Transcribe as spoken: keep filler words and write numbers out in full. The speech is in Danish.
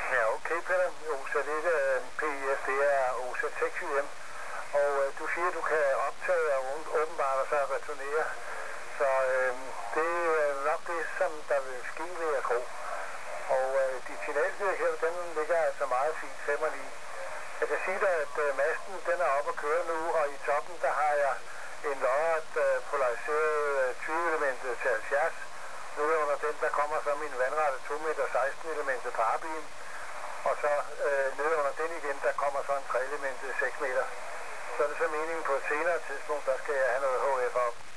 Ja, okay, Peter. O S A et uh, P I F, det er O S A seks Y M. Og uh, du siger, at du kan optage og åbenbart og så returnere. Så uh, det er nok det, som der vil ske, ved at tro. Og uh, dit signalvirker, den ligger altså meget fint til mig lige. Jeg kan sige dig, at uh, masten den er oppe at køre nu, og i toppen der har jeg en lodret uh, polariseret uh, tyve elementet til halvfjerds. Nede under den, der kommer så min vandrette to meter seksten elementet parabil. Og så øh, nede under den igen, der kommer så en tre elementet seks meter. Så er det så meningen på et senere tidspunkt, der skal jeg have noget H F op.